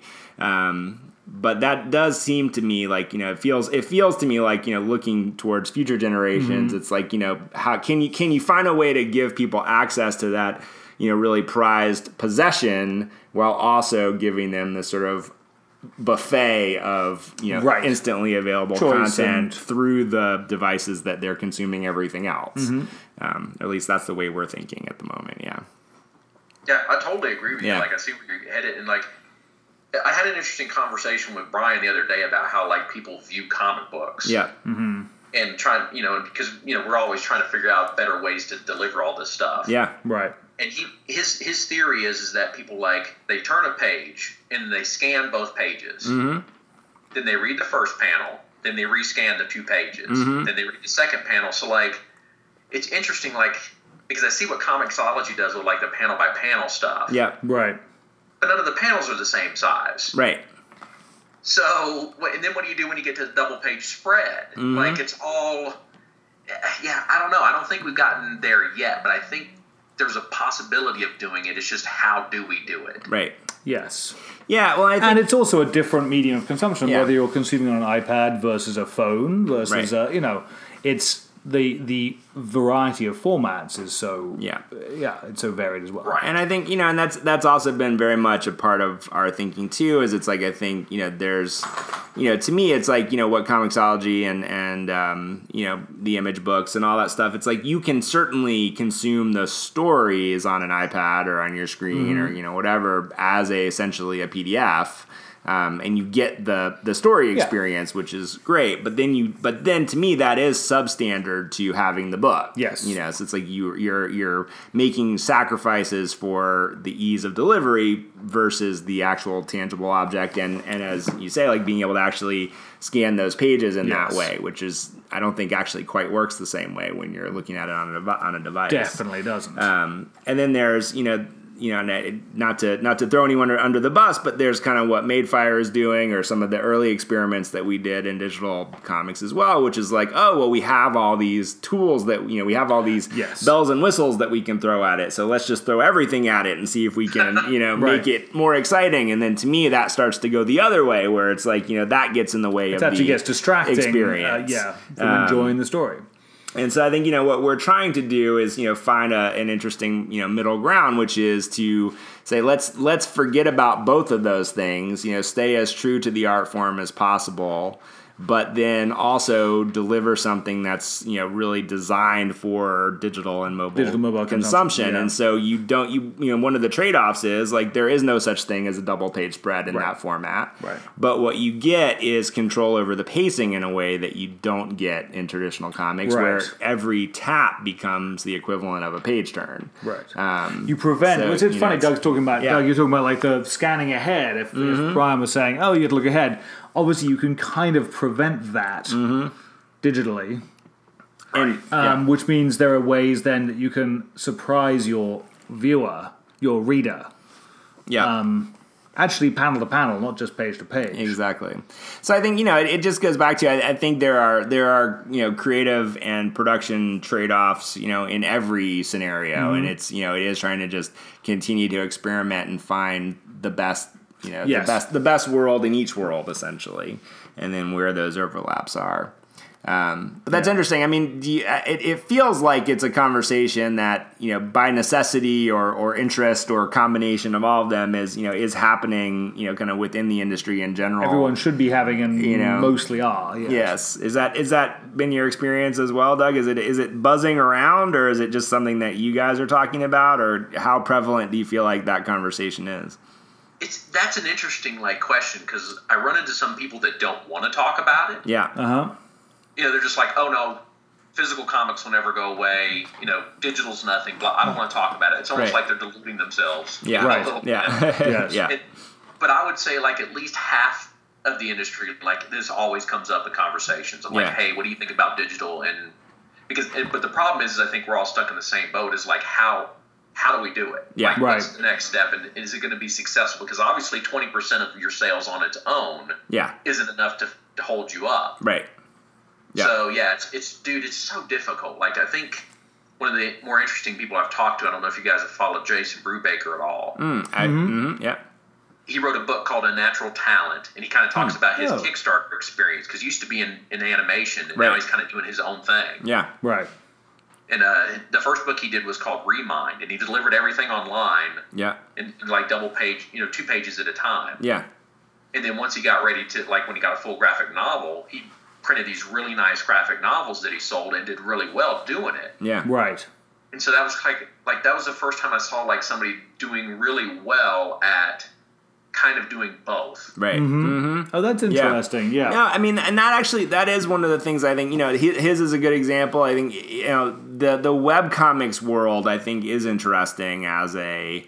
But that does seem to me like, it feels to me like, looking towards future generations, it's like, how can you find a way to give people access to that, really prized possession while also giving them this sort of buffet of instantly available content through the devices that they're consuming everything else. At least that's the way we're thinking at the moment. Yeah, I totally agree with you. Like, I see where you're headed, and like I had an interesting conversation with Brian the other day about how like people view comic books. Yeah. And trying, because we're always trying to figure out better ways to deliver all this stuff. Yeah. Right. And his theory is that people they turn a page and they scan both pages. Then they read the first panel. Then they rescan the 2 pages. Then they read the second panel. So like, it's interesting, like, because I see what Comixology does with like the panel by panel stuff. Yeah. Right. But none of the panels are the same size. Right. So, and then what do you do when you get to the double page spread? Like, it's all, I don't know. I don't think we've gotten there yet, but I think there's a possibility of doing it. It's just, how do we do it? Right. Yes. Yeah, well, I think... And it's also a different medium of consumption, whether you're consuming on an iPad versus a phone versus, the variety of formats is so it's so varied as well. Right. And I think, and that's also been very much a part of our thinking too, is it's like, I think, there's, to me, it's like, what Comixology and the Image books and all that stuff, it's like you can certainly consume the stories on an iPad or on your screen or, whatever, as essentially a PDF. And you get the story experience, which is great. But then to me, that is substandard to having the book. Yes. So it's like you're making sacrifices for the ease of delivery versus the actual tangible object. And as you say, like being able to actually scan those pages in that way, which is, I don't think actually quite works the same way when you're looking at it on a device. Definitely doesn't. And then there's, not to throw anyone under the bus, but there's kind of what Madefire is doing, or some of the early experiments that we did in digital comics as well, which is like, oh, well, we have all these tools that, we have all these bells and whistles that we can throw at it. So let's just throw everything at it and see if we can, make it more exciting. And then to me, that starts to go the other way, where it's like, that gets in the way of the experience. It actually gets distracting, from enjoying the story. And so I think, what we're trying to do is, find an interesting, middle ground, which is to say, let's forget about both of those things, stay as true to the art form as possible, but then also deliver something that's, really designed for digital and mobile consumption. And so you don't, one of the trade-offs is like, there is no such thing as a double page spread in that format. Right. But what you get is control over the pacing in a way that you don't get in traditional comics, where every tap becomes the equivalent of a page turn. Right. You prevent, which is funny, Doug's talking about, Doug, you're talking about like the scanning ahead. If Brian was saying, oh, you have to look ahead, obviously you can kind of prevent that digitally. And, which means there are ways then that you can surprise your viewer, your reader. Actually panel to panel, not just page to page. Exactly. So I think, it just goes back to, I think there are creative and production trade-offs, in every scenario. And it's, it is trying to just continue to experiment and find the best, the best world in each world, essentially, and then where those overlaps are. But that's interesting. I mean, it feels like it's a conversation that, by necessity or interest or combination of all of them is happening, kind of within the industry in general. Everyone should be having, and mostly are. Yes. Is that been your experience as well, Doug? Is it buzzing around, or is it just something that you guys are talking about, or how prevalent do you feel like that conversation is? That's an interesting question, because I run into some people that don't want to talk about it. Yeah. They're just like, oh no, physical comics will never go away. Digital's nothing. Blah. I don't want to talk about it. It's almost like they're deluding themselves. Yeah. A little bit. Yes. Yeah. But I would say at least half of the industry, this always comes up in conversations. I'm like, hey, what do you think about digital? But the problem is I think we're all stuck in the same boat. Is how do we do it? Yeah. What's the next step? And is it going to be successful? Because obviously 20% of your sales on its own isn't enough to hold you up. Right. Yeah. So, it's so difficult. I think one of the more interesting people I've talked to, I don't know if you guys have followed Jason Brubaker at all. Yeah. He wrote a book called Unnatural Talent, and he kind of talks about his Kickstarter experience, because he used to be in animation, and now he's kind of doing his own thing. Yeah. Right. And the first book he did was called Remind, and he delivered everything online. Yeah. In double page, 2 pages at a time. Yeah. And then once he got ready to, when he got a full graphic novel, he printed these really nice graphic novels that he sold and did really well doing it. Yeah. Right. And so that was that was the first time I saw somebody doing really well at kind of doing both. Right. Mm-hmm. Oh, that's interesting. Yeah. No, I mean, and that is one of the things I think, his is a good example. I think, the webcomics world, I think, is interesting as a,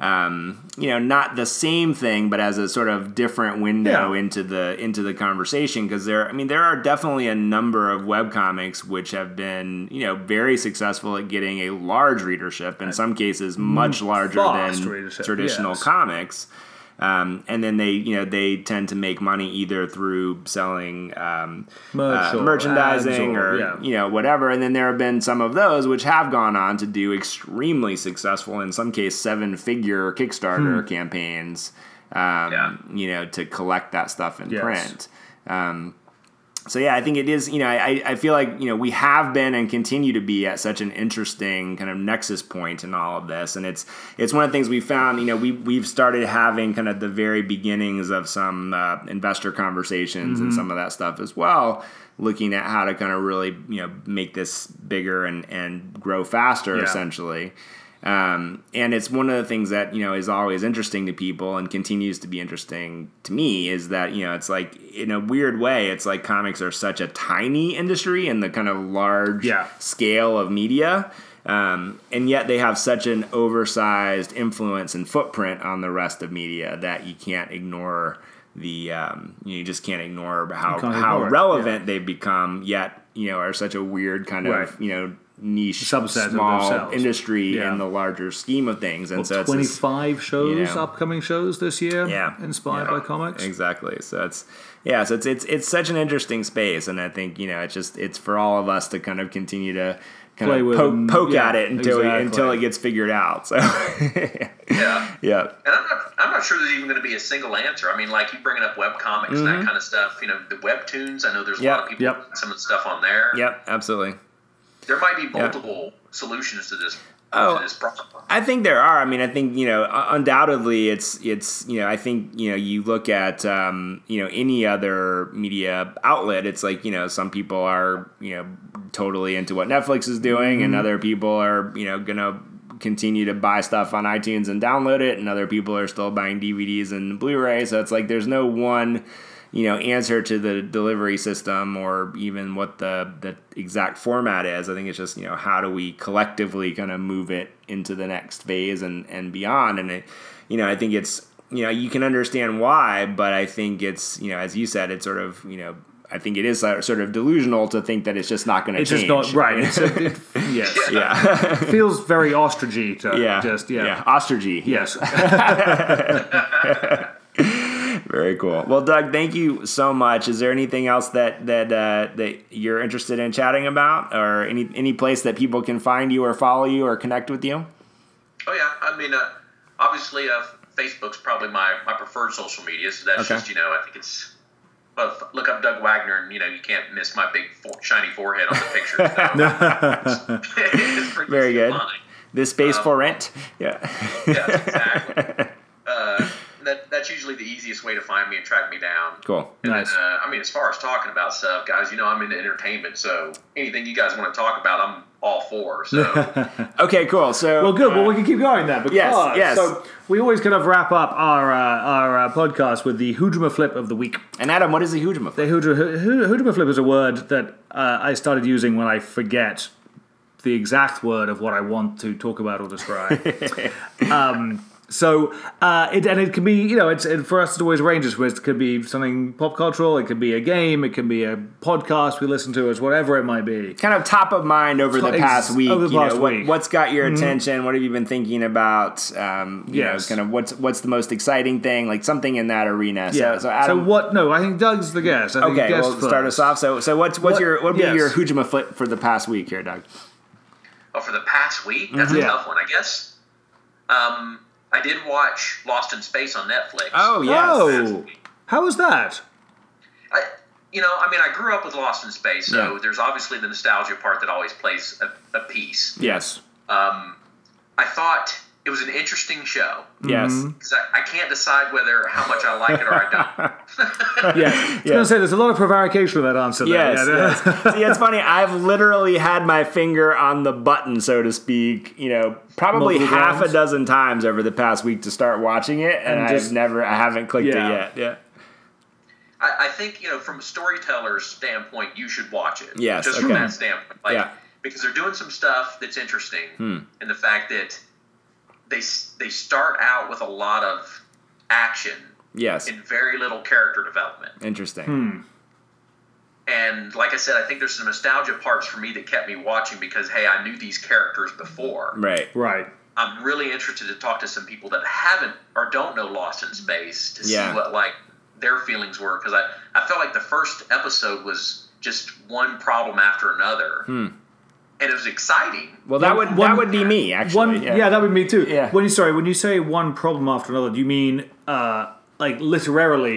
not the same thing, but as a sort of different window into the conversation. Because there are definitely a number of webcomics which have been, very successful at getting a large readership, in some cases much larger than traditional comics. And then they tend to make money either through selling merchandising or whatever. And then there have been some of those which have gone on to do extremely successful, in some case 7-figure Kickstarter campaigns, to collect that stuff in print. So yeah, I think it is, I feel like, we have been and continue to be at such an interesting kind of nexus point in all of this. And it's one of the things we found, we've started having kind of the very beginnings of some investor conversations and some of that stuff as well, looking at how to kind of really, make this bigger and grow faster, essentially. And it's one of the things that, is always interesting to people and continues to be interesting to me is that, it's like, in a weird way, it's like comics are such a tiny industry in the kind of large scale of media. And yet they have such an oversized influence and footprint on the rest of media that you can't ignore you just can't ignore how relevant they've become, yet, are such a weird kind of, niche, subset small industry in the larger scheme of things. And so 25 shows, upcoming shows this year, inspired by comics. Exactly. So it's such an interesting space, and I think it's for all of us to kind of continue to kind of poke at it until it gets figured out. So And I'm not sure there's even going to be a single answer. I mean, like you bringing up webcomics and that kind of stuff. The webtoons. I know there's a lot of people putting some of the stuff on there. Yep, absolutely. There might be multiple solutions to this problem. I think there are. I mean, I think, undoubtedly it's I think, you look at, any other media outlet, it's like, some people are, totally into what Netflix is doing and other people are, going to continue to buy stuff on iTunes and download it, and other people are still buying DVDs and Blu-ray. So it's like there's no one answer to the delivery system or even what the exact format is. I think it's just, how do we collectively kind of move it into the next phase and beyond. And I think it's, you can understand why, but I think it's, as you said, it's sort of, I think it is sort of delusional to think that it's just not going to change. It's just not, right. It feels very ostrichy to ostrichy. Yes. Very cool. Well, Doug, thank you so much. Is there anything else that you're interested in chatting about, or any place that people can find you or follow you or connect with you? Oh yeah, I mean, obviously, Facebook's probably my preferred social media. So that's just I think it's. Well, look up Doug Wagner, and you can't miss my big shiny forehead on the picture. So. It's very good. This space for rent. Yeah. Yes, exactly. That's usually the easiest way to find me and track me down. Cool. And nice. Then, as far as talking about stuff, guys, I'm into entertainment, so anything you guys want to talk about, I'm all for. So. Okay, cool. So well, good. Well, we can keep going then. Because, yes. So we always kind of wrap up our podcast with the Hoojuma Flip of the week. And Adam, what is the Hoojuma Flip? The Hoojuma Flip is a word that I started using when I forget the exact word of what I want to talk about or describe. So it can be, it's for us it always ranges. It could be something pop cultural, it could be a game, it can be a podcast we listen to, as whatever it might be. Kind of top of mind over the past week. What's got your attention? What have you been thinking about? Kind of what's the most exciting thing? Like something in that arena. So Adam, I think Doug's the guest. Start us off. So what would be your Hoojuma Flip for the past week here, Doug? Oh, for the past week? That's a tough one, I guess. I did watch Lost in Space on Netflix. Oh, yes. Oh, how was that? I grew up with Lost in Space, so there's obviously the nostalgia part that always plays a piece. Yes. I thought it was an interesting show. Yes. Because I can't decide how much I like it or I don't. I was going to say, there's a lot of prevarication with that answer there. Yes. See, it's funny. I've literally had my finger on the button, so to speak, probably half a dozen times over the past week to start watching it, and I haven't clicked it yet. Yeah. I think, from a storyteller's standpoint, you should watch it. Yes. Just from that standpoint. Because they're doing some stuff that's interesting, and the fact that they start out with a lot of action and very little character development. Interesting. And like I said, I think there's some nostalgia parts for me that kept me watching because, hey, I knew these characters before. Right. I'm really interested to talk to some people that haven't or don't know Lost in Space to see what their feelings were, because I felt like the first episode was just one problem after another. And it was exciting. Well, that would be me, actually. That would be me too. Yeah. When you say one problem after another, do you mean like literally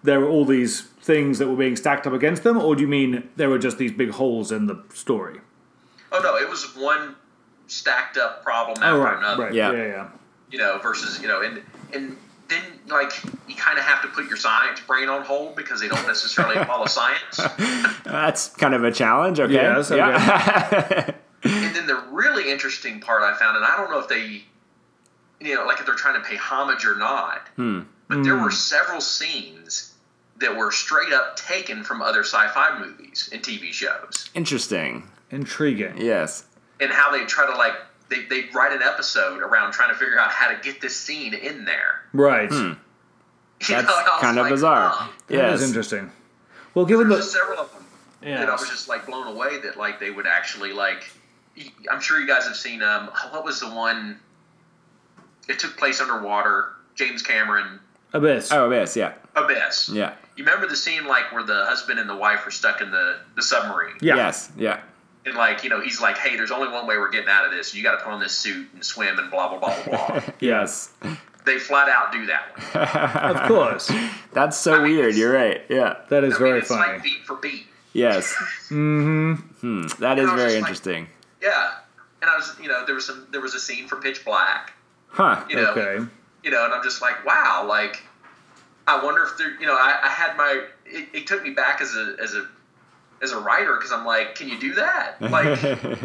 there were all these things that were being stacked up against them, or do you mean there were just these big holes in the story? Oh no, it was one stacked up problem after another. Right. Yeah. Versus and then like you kind of have to put your science brain on hold because they don't necessarily follow science. That's kind of a challenge. Okay. Yeah. And then the really interesting part I found, and I don't know if they, like if they're trying to pay homage or not, but there were several scenes that were straight up taken from other sci-fi movies and TV shows. Interesting. Intriguing. Yes. And how they try to they write an episode around trying to figure out how to get this scene in there. Right. That's kind of bizarre. That is interesting. Well, given there's several of them that I was just like blown away that like they would actually like. I'm sure you guys have seen what was the one? It took place underwater. James Cameron. Abyss. Oh, Abyss. Yeah. Abyss. Yeah. You remember the scene like where the husband and the wife are stuck in the submarine? Yeah. Yes. Yeah. And like, he's like, hey, there's only one way we're getting out of this. You got to put on this suit and swim and blah, blah, blah, blah, blah. Yes. They flat out do that one. Of course. That's so weird. You're right. Yeah. That is very it's funny. Like beat for beat. Yes. That is very interesting. Yeah. And I was, there was a scene from Pitch Black. Huh. Okay. And I'm just like, wow, like, I wonder if there, I had it took me back as a writer because I'm like, can you do that? Like,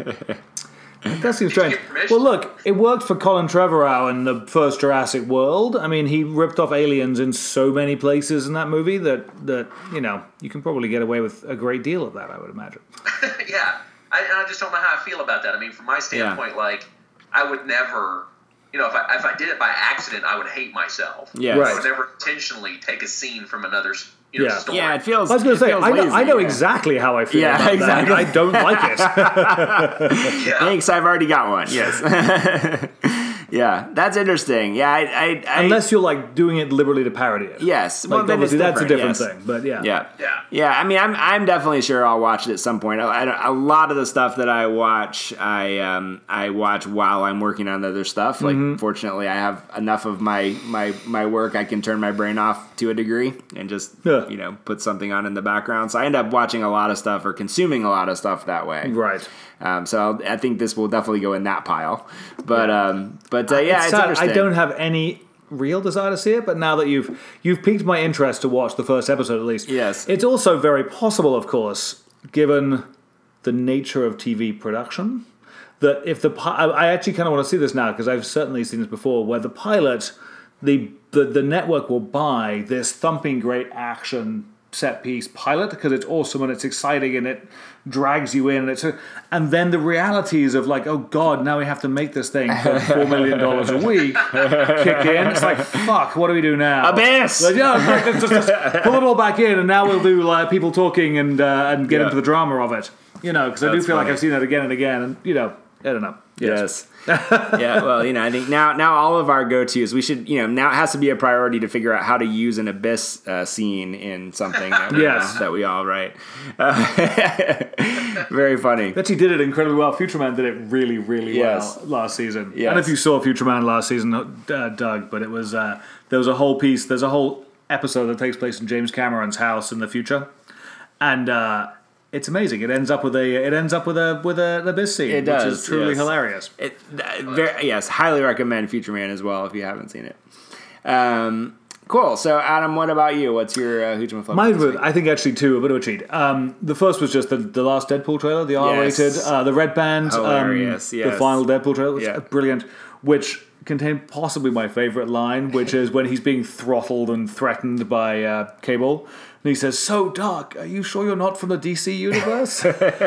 that seems strange. Well, look, it worked for Colin Trevorrow in the first Jurassic World. I mean, he ripped off aliens in so many places in that movie that you can probably get away with a great deal of that, I would imagine. Yeah. I just don't know how I feel about that. I mean, from my standpoint, like, I would never, if I did it by accident, I would hate myself. Yeah. Right. I would never intentionally take a scene from another story. Yeah, it feels. I was going to say, I know exactly how I feel about exactly. that. I don't like it. Thanks, I've already got one. Yes. Yeah, that's interesting. Yeah, I unless you're like doing it deliberately to parody it. Yes, like, well, obviously that's a different thing. But yeah. I mean, I'm definitely sure I'll watch it at some point. A lot of the stuff that I watch, I watch while I'm working on other stuff. Like, fortunately, I have enough of my work I can turn my brain off to a degree and just put something on in the background. So I end up watching a lot of stuff or consuming a lot of stuff that way. Right. So I think this will definitely go in that pile. But it's interesting. I don't have any real desire to see it, but now that you've piqued my interest to watch the first episode at least. Yes. It's also very possible, of course, given the nature of TV production, that if I actually kind of want to see this now because I've certainly seen this before, where the pilot, the network will buy this thumping great action set piece pilot because it's awesome and it's exciting and it drags you in and then the realities of like, oh god, now we have to make this thing for $4 million a week kick in. It's like, fuck, what do we do now? Abyss. Like, just pull it all back in and now we'll do like people talking and get into the drama of it, because I do feel like I've seen that again and again and I don't know. Yes. Yeah, well, I think now all of our go-tos, we should, now it has to be a priority to figure out how to use an Abyss scene in something that we all write. Very funny. Actually did it incredibly well. Futureman did it really, really well last season. Yes. I don't know if you saw Futureman last season, Doug, but it was there's a whole episode that takes place in James Cameron's house in the future. And it's amazing. It ends up with an Abyss scene, which is truly hilarious. Highly recommend Futureman as well if you haven't seen it. Cool. So, Adam, what about you? What's your Who's My Flip? Mine, I think actually two, a bit of a cheat. The first was just the last Deadpool trailer, the R-rated, the Red Band, the final Deadpool trailer, which is brilliant, which contained possibly my favorite line, which is when he's being throttled and threatened by Cable. And he says, "So, Doc, are you sure you're not from the DC universe?"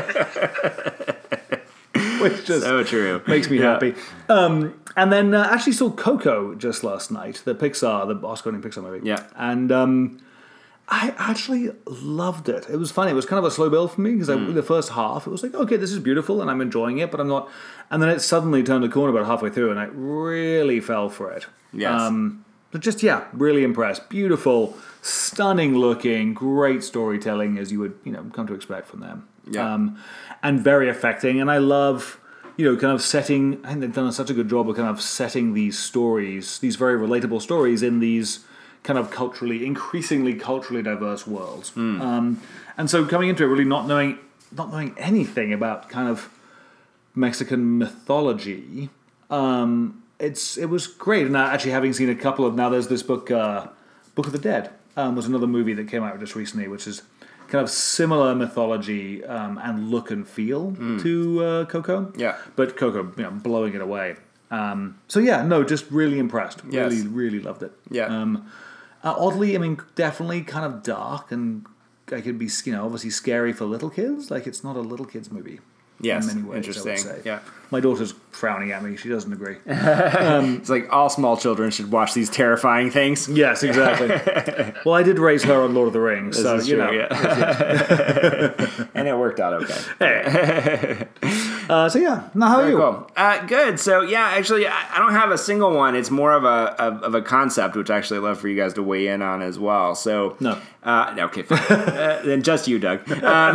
Which just so true. Makes me happy. And then actually saw Coco just last night, the Oscar-winning Pixar movie. Yeah. And I actually loved it. It was funny. It was kind of a slow build for me because the first half, it was like, okay, this is beautiful and I'm enjoying it, but I'm not. And then it suddenly turned a corner about halfway through and I really fell for it. Yes. But just, really impressed. Beautiful, stunning looking, great storytelling as you would, come to expect from them. Yeah. And very affecting. And I love, kind of setting, I think they've done such a good job of kind of setting these stories, these very relatable stories in these kind of increasingly culturally diverse worlds. And so coming into it, really not knowing anything about kind of Mexican mythology, it was great. And actually, having seen a couple of, now there's this book, Book of the Dead, was another movie that came out just recently, which is kind of similar mythology and look and feel to Coco. Yeah. But Coco, blowing it away. Just really impressed. Yes. Really, really loved it. Yeah. Oddly, definitely kind of dark and it could be, obviously scary for little kids. Like, it's not a little kids movie. Yes, in many ways, interesting. I would say. Yeah. My daughter's frowning at me. She doesn't agree. It's like all small children should watch these terrifying things. Yes, exactly. Well, I did raise her on Lord of the Rings, so true, yeah. And it worked out okay. Hey. Now how are you? Cool. Good. So actually, I don't have a single one. It's more of a concept, which actually I'd love for you guys to weigh in on as well. So no. Okay, fine. Then just you, Doug.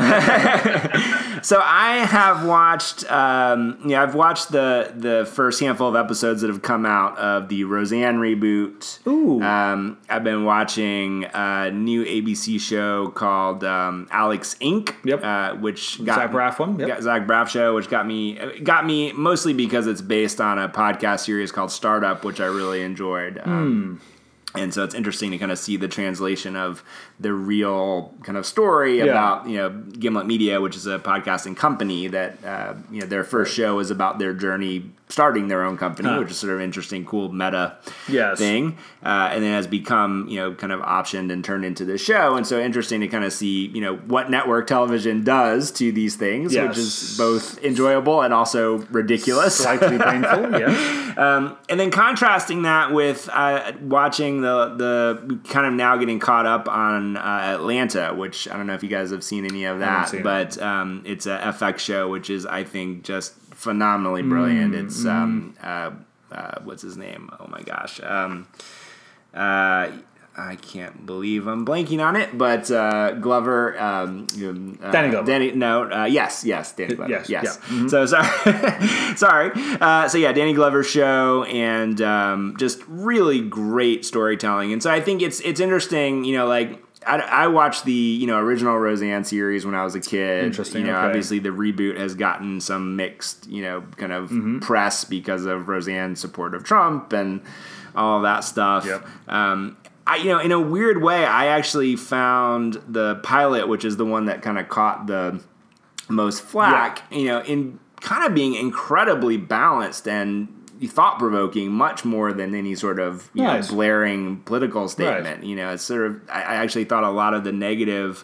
So I have watched. I've watched the first handful of episodes that have come out of the Roseanne reboot. Ooh. I've been watching a new ABC show called Alex Inc. Yep. Which got Zach Braff one. Yep. Zach Braff show, which got me mostly because it's based on a podcast series called Startup, which I really enjoyed. And so it's interesting to kind of see the translation of the real kind of story about, Gimlet Media, which is a podcasting company that, their first show is about their journey starting their own company, which is sort of interesting, cool meta thing. And then has become, kind of optioned and turned into the show. And so interesting to kind of see, what network television does to these things, which is both enjoyable and also ridiculous. Slightly painful, yeah. And then contrasting that with watching the kind of now getting caught up on Atlanta, which I don't know if you guys have seen any of that, but it's a FX show, which is, I think, just phenomenally brilliant. It's what's his name? Oh my gosh. I can't believe I'm blanking on it, but Glover, Danny Glover. Danny Glover. Yes, Danny Glover. Yes. Yeah. Mm-hmm. So sorry. Danny Glover's show, and just really great storytelling. And so I think it's interesting. I watched the original Roseanne series when I was a kid. Interesting. Obviously the reboot has gotten some mixed kind of press because of Roseanne's support of Trump and all of that stuff. Yep. In a weird way, I actually found the pilot, which is the one that kind of caught the most flack, in kind of being incredibly balanced and thought-provoking, much more than any sort of blaring political statement. Right. It's sort of, I actually thought a lot of the negative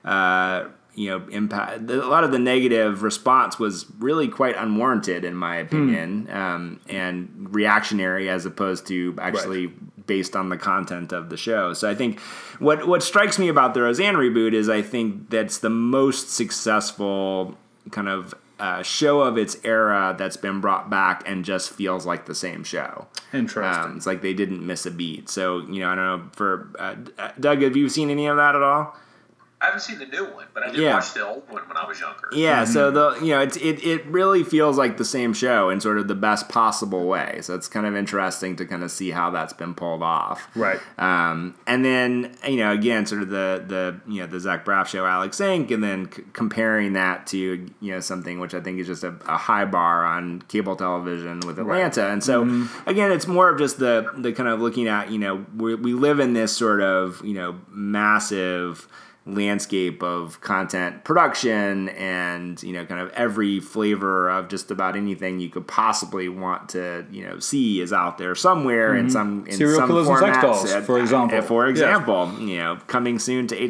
impact, a lot of the negative response was really quite unwarranted, in my opinion, and reactionary as opposed to actually based on the content of the show. So I think what strikes me about the Roseanne reboot is I think that's the most successful kind of show of its era that's been brought back and just feels like the same show. Interesting. It's like they didn't miss a beat. So, I don't know, for Doug, have you seen any of that at all? I haven't seen the new one, but I did watch the old one when I was younger. Yeah, so it really feels like the same show in sort of the best possible way. So it's kind of interesting to kind of see how that's been pulled off. Right. And then again, sort of the Zach Braff show, Alex Inc., and then comparing that to something which I think is just a high bar on cable television with Atlanta. Right. And so again, it's more of just the kind of looking at we live in this sort of massive landscape of content production and kind of every flavor of just about anything you could possibly want to see is out there somewhere in some serial killers and sex dolls, for example. Yes. Coming soon to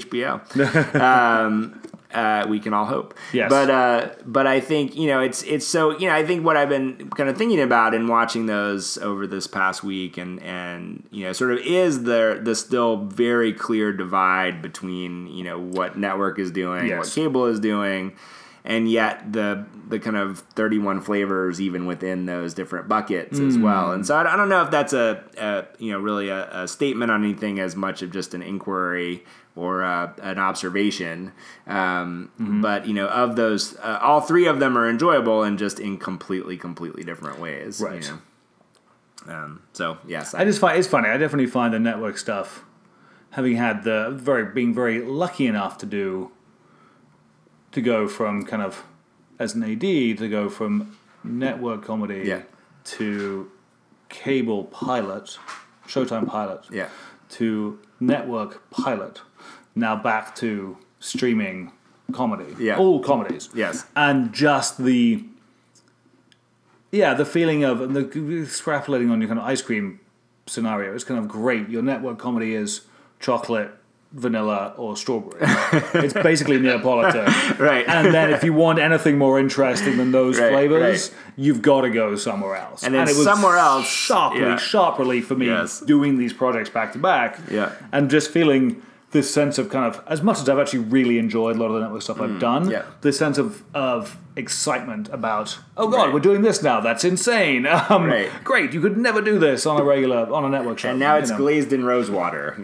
HBO. We can all hope. Yes. But I think it's so I think what I've been kind of thinking about and watching those over this past week and sort of is the still very clear divide between what network is doing, what cable is doing, and yet the kind of 31 flavors even within those different buckets as well. And so I don't know if that's really a statement on anything as much of just an inquiry or an observation. But, of those, all three of them are enjoyable and just in completely different ways. Right. So, yes. It's funny. I definitely find the network stuff having had being very lucky enough to go from kind of as an AD to go from network comedy to cable pilot, Showtime pilot, to network pilot, now back to streaming comedy, all comedies, and just the feeling of the extrapolating on your kind of ice cream scenario is kind of great. Your network comedy is chocolate, vanilla, or strawberry. It's basically Neapolitan. Right. And then if you want anything more interesting than those flavors, you've got to go somewhere else. And then it was somewhere else, sharp relief for me doing these projects back to back. Yeah. And just feeling this sense of kind of, as much as I've actually really enjoyed a lot of the network stuff I've done, this sense of excitement about, oh God, we're doing this now. That's insane. Great. You could never do this on a network show. And now it's glazed in rosewater.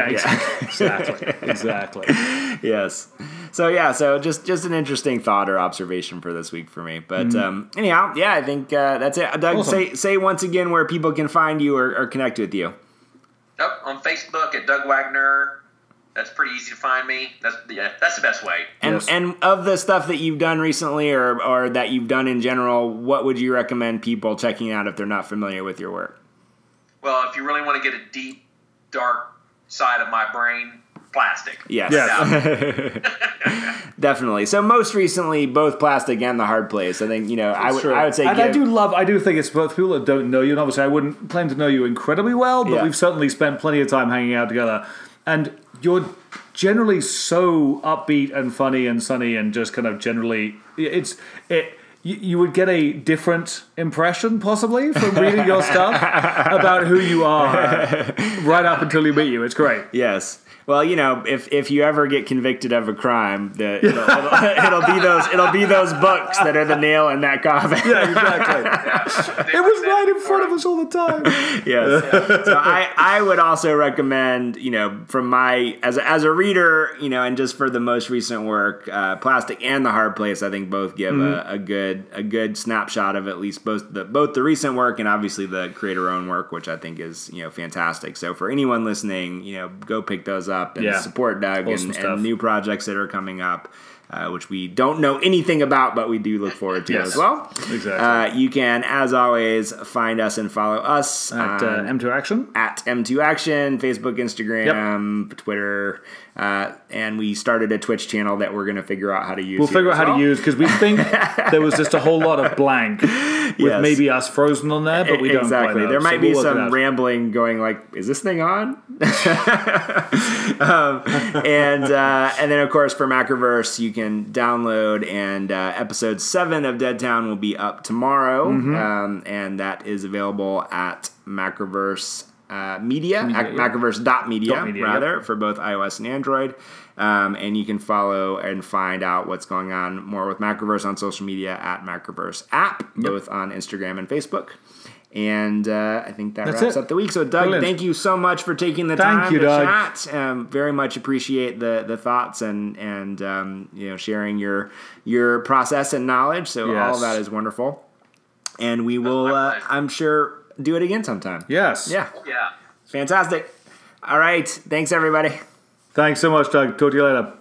Exactly. Yes. So just an interesting thought or observation for this week for me. But anyhow, I think that's it. Doug, awesome. say once again where people can find you or connect with you. Yep, on Facebook at Doug Wagner. That's pretty easy to find me. That's the best way. And of the stuff that you've done recently or that you've done in general, what would you recommend people checking out if they're not familiar with your work? Well, if you really want to get a deep, dark side of my brain, Plastic. Yes. Definitely. So most recently, both Plastic and The Hard Place. I think, I would say... And I do think it's both people that don't know you, and obviously I wouldn't claim to know you incredibly well, but we've certainly spent plenty of time hanging out together. And you're generally so upbeat and funny and sunny and just kind of generally... You would get a different impression, possibly, from reading your stuff about who you are right up until you meet you. It's great. Yes. Well, if you ever get convicted of a crime, it'll be those books that are the nail in that coffin. Yeah, exactly. It was right in front of us all the time. Yes. So I would also recommend, from my as a reader, and just for the most recent work, Plastic and The Hard Place, I think both give a good snapshot of at least both the recent work and obviously the creator-owned work, which I think is fantastic. So for anyone listening, go pick those up and support Doug and new projects that are coming up, which we don't know anything about, but we do look forward to as well. Exactly. You can, as always, find us and follow us at M2 Action. At M2 Action, Facebook, Instagram, Twitter, and we started a Twitch channel that we're going to figure out how to use. We'll figure out how to use, because we think there was just a whole lot of blank with maybe us frozen on there, but we don't quite know. There might be some rambling going like, is this thing on? And then, of course, for Macroverse, you can download, and episode 7 of Deadtown will be up tomorrow, and that is available at Macroverse Media, Macroverse.media, for both iOS and Android. And you can follow and find out what's going on more with Macroverse on social media at Macroverse app, both on Instagram and Facebook. And I think that's wraps up the week. So, Doug, thank you so much for taking the time to chat. Very much appreciate the thoughts and sharing your process and knowledge. So all of that is wonderful. And we will, I'm sure, do it again sometime. Yes. Yeah. Fantastic. All right. Thanks, everybody. Thanks so much, Doug. Talk to you later.